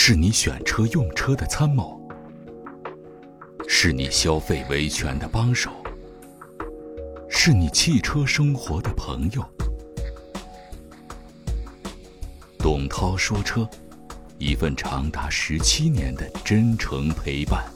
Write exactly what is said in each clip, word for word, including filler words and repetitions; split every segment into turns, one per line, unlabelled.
是你选车用车的参谋，是你消费维权的帮手，是你汽车生活的朋友。董涛说车，一份长达十七年的真诚陪伴。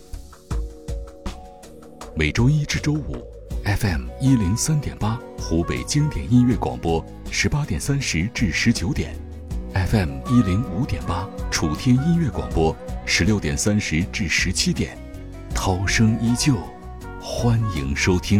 每周一至周五 F M 一零三点八湖北经典音乐广播，十八点三十至十九点 ；F M 一零五点八楚天音乐广播，十六点三十至十七点。涛声依旧，欢迎收听。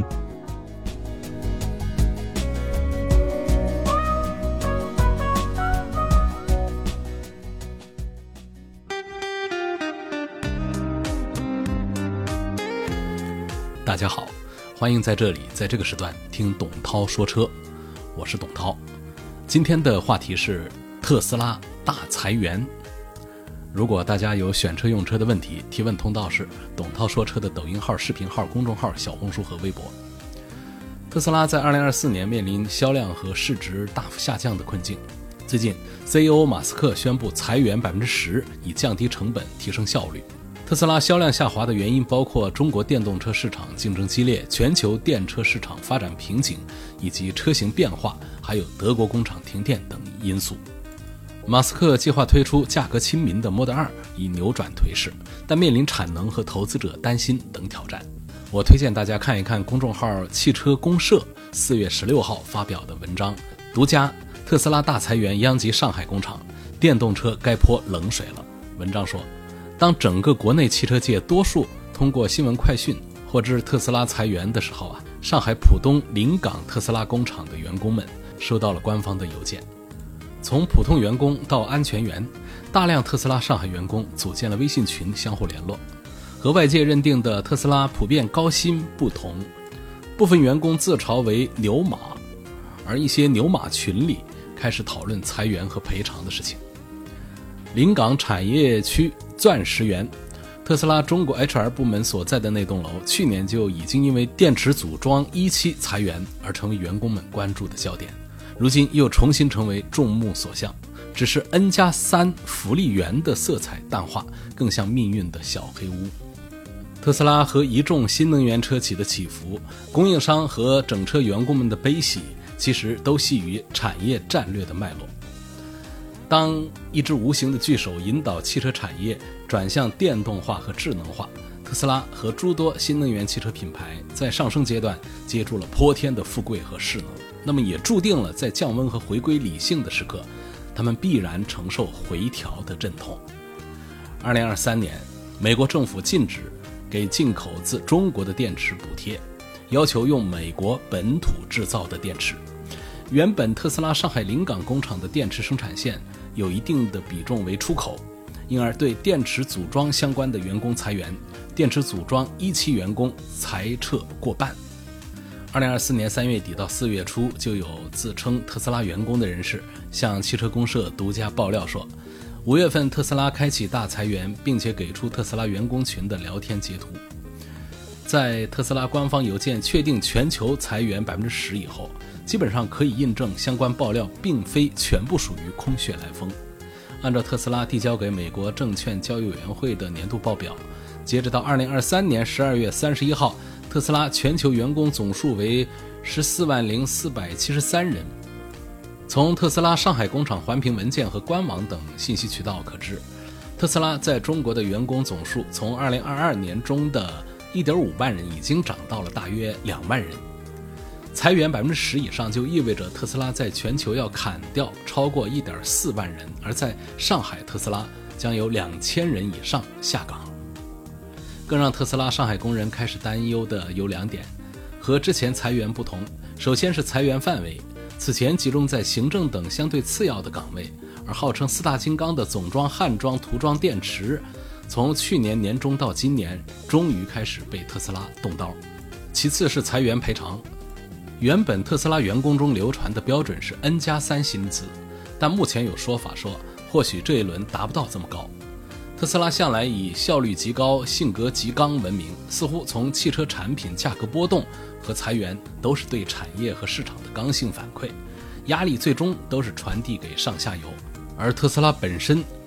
大家好，欢迎在这里，在这个时段听董涛说车，我是董涛。今天的话题是特斯拉大裁员。如果大家有选车用车的问题，提问通道是董涛说车的抖音号、视频号、公众号、小红书和微博。特斯拉在二零二四年面临销量和市值大幅下降的困境。最近 C E O 马斯克宣布裁员 百分之十， 以降低成本，提升效率。特斯拉销量下滑的原因包括中国电动车市场竞争激烈、全球电车市场发展瓶颈以及车型变化，还有德国工厂停电等因素。马斯克计划推出价格亲民的 Model 二以扭转颓势，但面临产能和投资者担心等挑战。我推荐大家看一看公众号汽车公社四月十六号发表的文章，独家特斯拉大裁员殃及上海工厂，电动车该泼冷水了。文章说，当整个国内汽车界多数通过新闻快讯获知特斯拉裁员的时候啊，上海浦东临港特斯拉工厂的员工们收到了官方的邮件。从普通员工到安全员，大量特斯拉上海员工组建了微信群相互联络。和外界认定的特斯拉普遍高薪不同，部分员工自嘲为牛马，而一些牛马群里开始讨论裁员和赔偿的事情。临港产业区钻石园，特斯拉中国 H R 部门所在的那栋楼，去年就已经因为电池组装一期裁员而成为员工们关注的焦点，如今又重新成为众目所向。只是 N 加三 福利园的色彩淡化，更像命运的小黑屋。特斯拉和一众新能源车企的起伏，供应商和整车员工们的悲喜，其实都系于产业战略的脉络。当一只无形的巨手引导汽车产业转向电动化和智能化，特斯拉和诸多新能源汽车品牌在上升阶段接住了泼天的富贵和势能，那么也注定了在降温和回归理性的时刻，他们必然承受回调的阵痛。二零二三年，美国政府禁止给进口自中国的电池补贴，要求用美国本土制造的电池。原本特斯拉上海临港工厂的电池生产线有一定的比重为出口，因而对电池组装相关的员工裁员，电池组装一期员工裁撤过半。二零二四年三月底到四月初，就有自称特斯拉员工的人士向汽车公社独家爆料说，五月份特斯拉开启大裁员，并且给出特斯拉员工群的聊天截图。在特斯拉官方邮件确定全球裁员 百分之十 以后，基本上可以印证相关爆料并非全部属于空穴来风。按照特斯拉递交给美国证券交易委员会的年度报表，截止到二零二三年十二月三十一号，特斯拉全球员工总数为十四万零四百七十三人。从特斯拉上海工厂环评文件和官网等信息渠道可知，特斯拉在中国的员工总数从二零二二年中的 一点五万人已经涨到了大约两万人。裁员 百分之十 以上就意味着特斯拉在全球要砍掉超过 一点四万人，而在上海特斯拉将有两千人以上下岗。更让特斯拉上海工人开始担忧的有两点，和之前裁员不同。首先是裁员范围，此前集中在行政等相对次要的岗位，而号称四大金刚的总装、焊装、涂装电池，从去年年中到今年终于开始被特斯拉动刀。其次是裁员赔偿，原本特斯拉员工中流传的标准是 N 加三 薪资，但目前有说法说或许这一轮达不到这么高。特斯拉向来以效率极高、性格极刚闻名，似乎从汽车产品价格波动和裁员都是对产业和市场的刚性反馈，压力最终都是传递给上下游。而特斯拉本身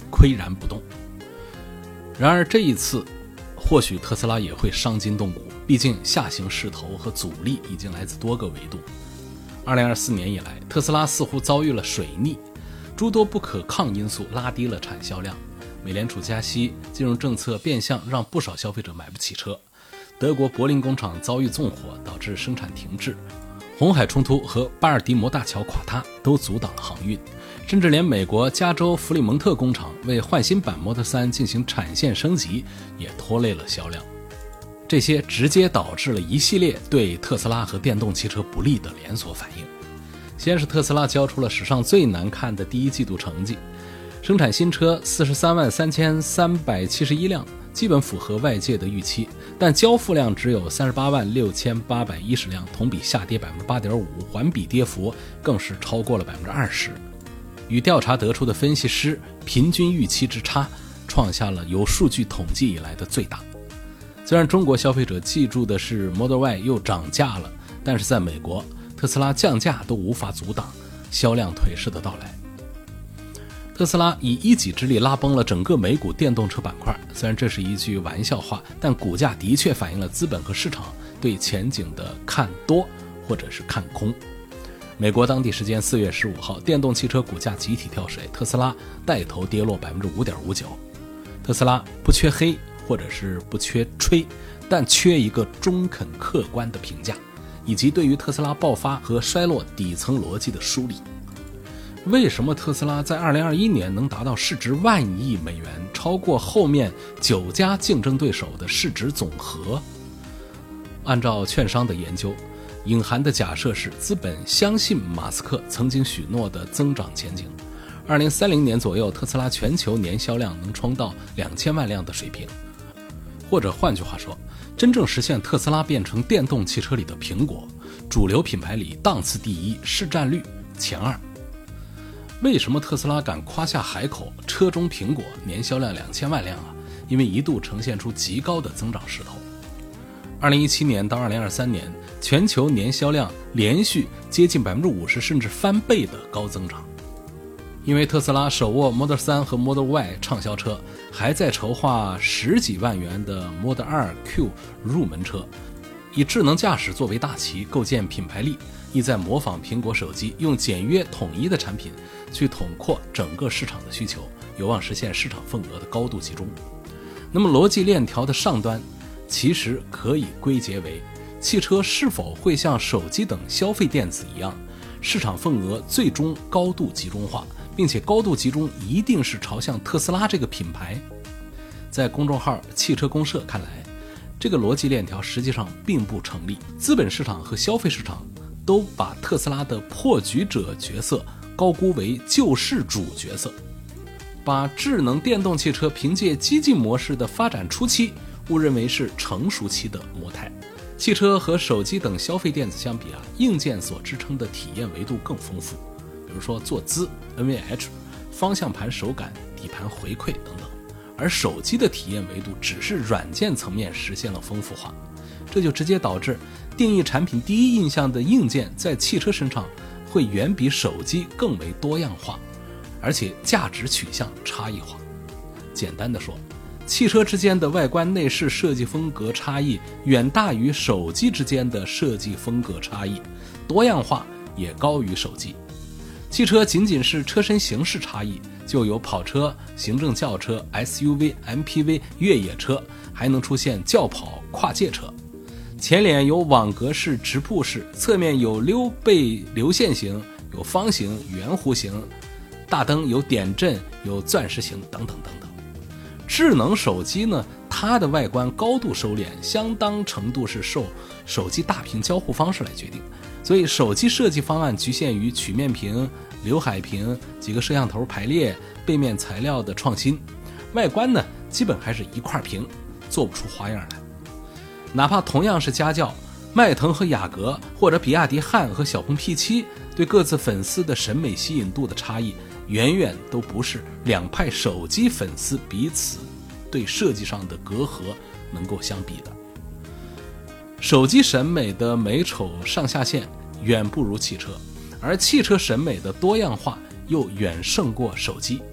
岿然不动。然而这一次或许特斯拉也会伤筋动骨，毕竟下行势头和阻力已经来自多个维度。二零二四年以来，特斯拉似乎遭遇了水逆，诸多不可抗因素拉低了产销量。美联储加息，金融政策变相让不少消费者买不起车。德国柏林工厂遭遇纵火，导致生产停滞。红海冲突和巴尔的摩大桥垮塌都阻挡了航运，甚至连美国加州弗里蒙特工厂为换新版 Model 三进行产线升级也拖累了销量。这些直接导致了一系列对特斯拉和电动汽车不利的连锁反应。先是特斯拉交出了史上最难看的第一季度成绩，生产新车四十三万三千三百七十一辆，基本符合外界的预期，但交付量只有三十八万六千八百一十辆，同比下跌 百分之八点五， 环比跌幅更是超过了 百分之二十。 与调查得出的分析师平均预期之差创下了有数据统计以来的最大。虽然中国消费者记住的是 Model Y 又涨价了，但是在美国特斯拉降价都无法阻挡销量颓势的到来。特斯拉以一己之力拉崩了整个美股电动车板块，虽然这是一句玩笑话，但股价的确反映了资本和市场对前景的看多或者是看空。美国当地时间四月十五号，电动汽车股价集体跳水，特斯拉带头跌落 百分之五点五九。 特斯拉不缺黑或者是不缺吹，但缺一个中肯客观的评价，以及对于特斯拉爆发和衰落底层逻辑的梳理。为什么特斯拉在二零二一年能达到市值万亿美元，超过后面九家竞争对手的市值总和？按照券商的研究，隐含的假设是资本相信马斯克曾经许诺的增长前景。二零三零年左右，特斯拉全球年销量能冲到两千万辆的水平。或者换句话说，真正实现特斯拉变成电动汽车里的苹果，主流品牌里档次第一，市占率前二。为什么特斯拉敢夸下海口，车中苹果年销量两千万辆啊？因为一度呈现出极高的增长势头。二零一七年到二零二三年，全球年销量连续接近 百分之五十 甚至翻倍的高增长。因为特斯拉手握 Model 三和 Model Y 畅销车，还在筹划十几万元的 Model 二 Q 入门车，以智能驾驶作为大旗，构建品牌力，意在模仿苹果手机，用简约统一的产品去统括整个市场的需求，有望实现市场份额的高度集中。那么逻辑链条的上端其实可以归结为，汽车是否会像手机等消费电子一样，市场份额最终高度集中化，并且高度集中一定是朝向特斯拉这个品牌。在公众号汽车公社看来，这个逻辑链条实际上并不成立。资本市场和消费市场都把特斯拉的破局者角色高估为救世主角色，把智能电动汽车凭借激进模式的发展初期误认为是成熟期的模态。汽车和手机等消费电子相比啊，硬件所支撑的体验维度更丰富，比如说坐姿、N V H、方向盘手感、底盘回馈等等。而手机的体验维度只是软件层面实现了丰富化，这就直接导致定义产品第一印象的硬件在汽车身上会远比手机更为多样化，而且价值取向差异化。简单的说，汽车之间的外观内饰设计风格差异远大于手机之间的设计风格差异，多样化也高于手机。汽车仅仅是车身形式差异，就有跑车、行政轿车、S U V、M P V、越野车，还能出现轿跑、跨界车。前脸有网格式、直瀑式，侧面有溜背流线型，有方形、圆弧形，大灯有点阵、有钻石形等等等等。智能手机呢，它的外观高度收敛，相当程度是受手机大屏交互方式来决定，所以手机设计方案局限于曲面屏、刘海屏、几个摄像头排列、背面材料的创新。外观呢，基本还是一块屏，做不出花样来。哪怕同样是家轿，迈腾和雅阁，或者比亚迪汉和小鹏 P 七，对各自粉丝的审美吸引度的差异，远远都不是两派手机粉丝彼此对设计上的隔阂能够相比的。手机审美的美丑上下限远不如汽车，而汽车审美的多样化又远胜过手机。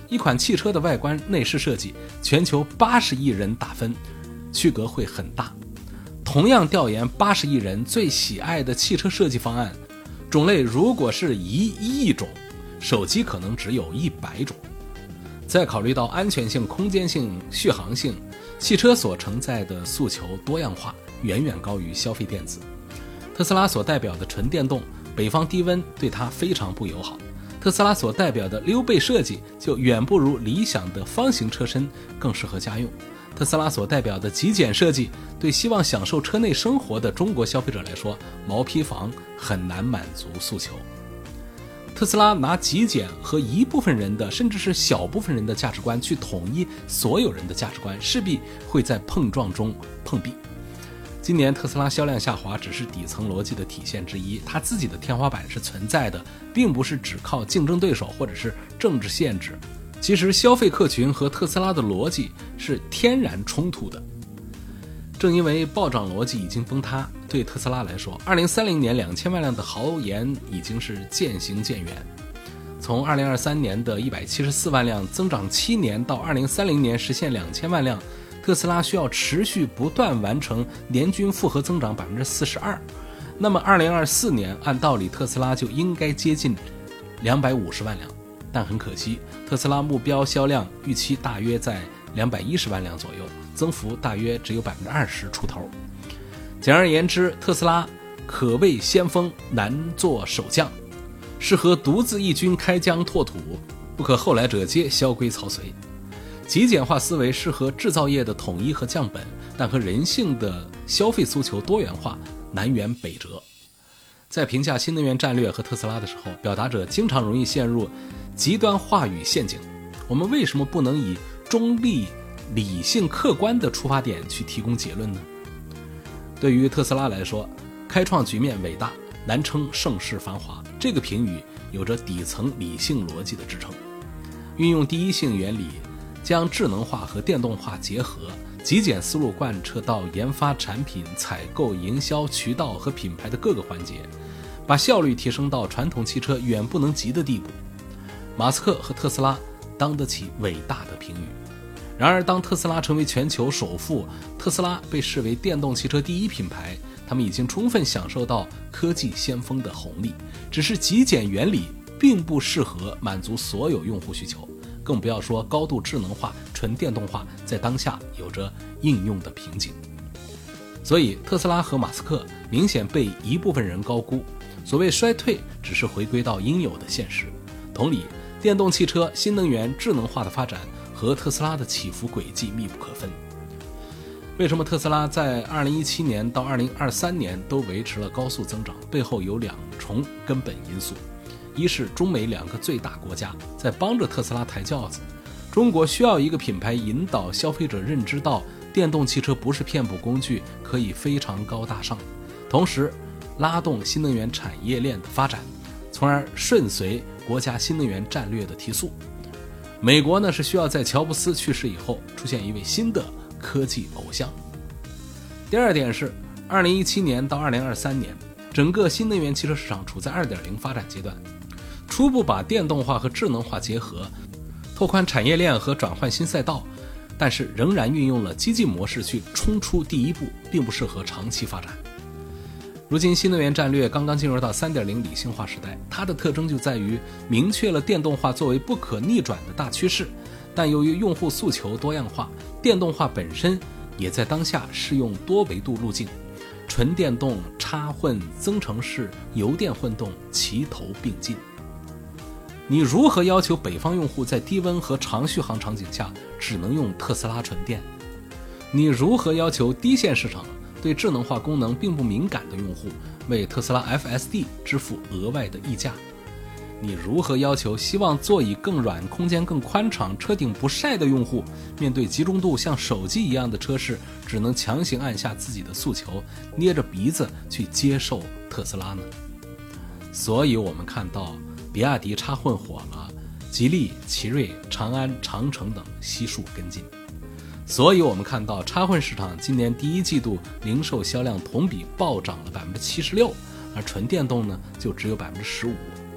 一款汽车的外观内饰设计，全球八十亿人打分，区隔会很大。同样调研八十亿人最喜爱的汽车设计方案，种类如果是一亿种，手机可能只有一百种。再考虑到安全性、空间性、续航性，汽车所承载的诉求多样化远远高于消费电子。特斯拉所代表的纯电动，北方低温对它非常不友好。特斯拉所代表的溜背设计就远不如理想的方形车身更适合家用。特斯拉所代表的极简设计，对希望享受车内生活的中国消费者来说，毛坯房很难满足诉求。特斯拉拿极简和一部分人的甚至是小部分人的价值观去统一所有人的价值观，势必会在碰撞中碰壁。今年特斯拉销量下滑只是底层逻辑的体现之一，它自己的天花板是存在的，并不是只靠竞争对手或者是政治限制。其实消费客群和特斯拉的逻辑是天然冲突的。正因为暴涨逻辑已经崩塌，对特斯拉来说，二零三零年两千万辆的豪言已经是渐行渐远。从二零二三年的一百七十四万辆增长七年到二零三零年实现两千万辆，特斯拉需要持续不断完成年均复合增长 百分之四十二。 那么二零二四年按道理特斯拉就应该接近两百五十万辆，但很可惜，特斯拉目标销量预期大约在两百一十万辆左右，增幅大约只有 百分之二十 出头。简而言之，特斯拉可谓先锋，难做守将，适合独自一军开疆拓土，不可后来者皆萧规曹随。极简化思维适合制造业的统一和降本，但和人性的消费诉求多元化南辕北辙。在评价新能源战略和特斯拉的时候，表达者经常容易陷入极端话语陷阱。我们为什么不能以中立、理性、客观的出发点去提供结论呢？对于特斯拉来说，开创局面伟大，难称盛世繁华，这个评语有着底层理性逻辑的支撑。运用第一性原理，将智能化和电动化结合，极简思路贯彻到研发产品、采购、营销、渠道和品牌的各个环节，把效率提升到传统汽车远不能及的地步。马斯克和特斯拉当得起伟大的评语。然而当特斯拉成为全球首富，特斯拉被视为电动汽车第一品牌，他们已经充分享受到科技先锋的红利，只是极简原理并不适合满足所有用户需求，更不要说高度智能化、纯电动化在当下有着应用的瓶颈。所以特斯拉和马斯克明显被一部分人高估，所谓衰退只是回归到应有的现实。同理，电动汽车、新能源、智能化的发展和特斯拉的起伏轨迹密不可分。为什么特斯拉在二零一七年到二零二三年都维持了高速增长？背后有两重根本因素。一是中美两个最大国家在帮着特斯拉抬轿子，中国需要一个品牌引导消费者认知到电动汽车不是骗补工具，可以非常高大上，同时拉动新能源产业链的发展，从而顺随国家新能源战略的提速。美国呢是需要在乔布斯去世以后出现一位新的科技偶像。第二点是二零一七年到二零二三年，整个新能源汽车市场处在 二点零 发展阶段，初步把电动化和智能化结合，拓宽产业链和转换新赛道，但是仍然运用了激进模式去冲出第一步，并不适合长期发展。如今新能源战略刚刚进入到 三点零 理性化时代，它的特征就在于明确了电动化作为不可逆转的大趋势，但由于用户诉求多样化，电动化本身也在当下适用多维度路径，纯电动、插混、增程式、油电混动齐头并进。你如何要求北方用户在低温和长续航场景下只能用特斯拉纯电？你如何要求低线市场对智能化功能并不敏感的用户为特斯拉 F S D 支付额外的溢价？你如何要求希望座椅更软、空间更宽敞、车顶不晒的用户面对集中度像手机一样的车市只能强行按下自己的诉求，捏着鼻子去接受特斯拉呢？所以我们看到比亚迪插混火了，吉利、奇瑞、长安、长城等悉数跟进。所以我们看到插混市场今年第一季度零售销量同比暴涨了 百分之七十六， 而纯电动呢就只有 百分之十五。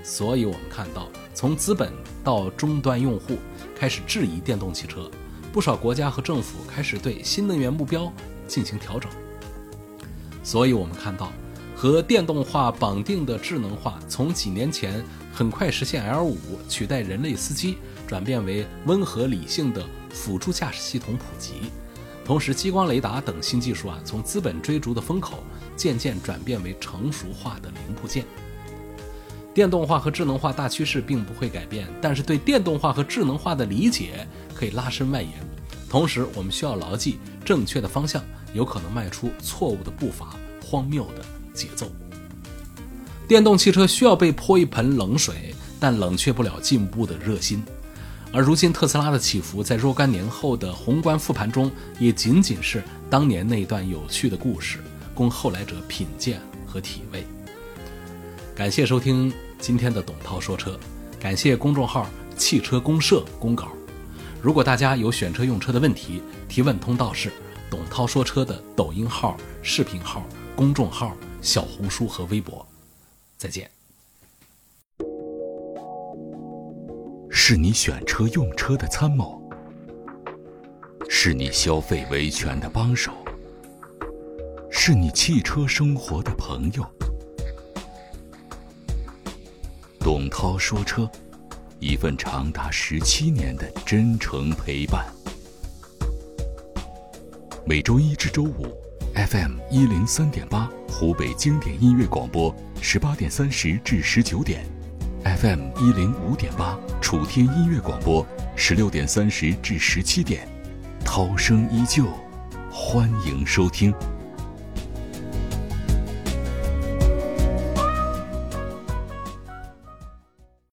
所以我们看到，从资本到终端用户开始质疑电动汽车，不少国家和政府开始对新能源目标进行调整。所以我们看到，和电动化绑定的智能化从几年前很快实现 L 五 取代人类司机，转变为温和理性的辅助驾驶系统普及。同时，激光雷达等新技术啊，从资本追逐的风口渐渐转变为成熟化的零部件。电动化和智能化大趋势并不会改变，但是对电动化和智能化的理解可以拉伸外延。同时，我们需要牢记正确的方向，有可能迈出错误的步伐，荒谬的节奏。电动汽车需要被泼一盆冷水，但冷却不了进步的热心。而如今特斯拉的起伏，在若干年后的宏观复盘中，也仅仅是当年那段有趣的故事，供后来者品鉴和体味。感谢收听今天的董涛说车，感谢公众号汽车公社公稿。如果大家有选车用车的问题，提问通道是董涛说车的抖音号、视频号、公众号、小红书和微博。再见。
是你选车用车的参谋，是你消费维权的帮手，是你汽车生活的朋友。董涛说车，一份长达十七年的真诚陪伴。每周一至周五 F M 一零三点八湖北经典音乐广播，十八点三十至十九点。F M 一零五点八楚天音乐广播，十六点三十至十七点，涛声依旧，欢迎收听。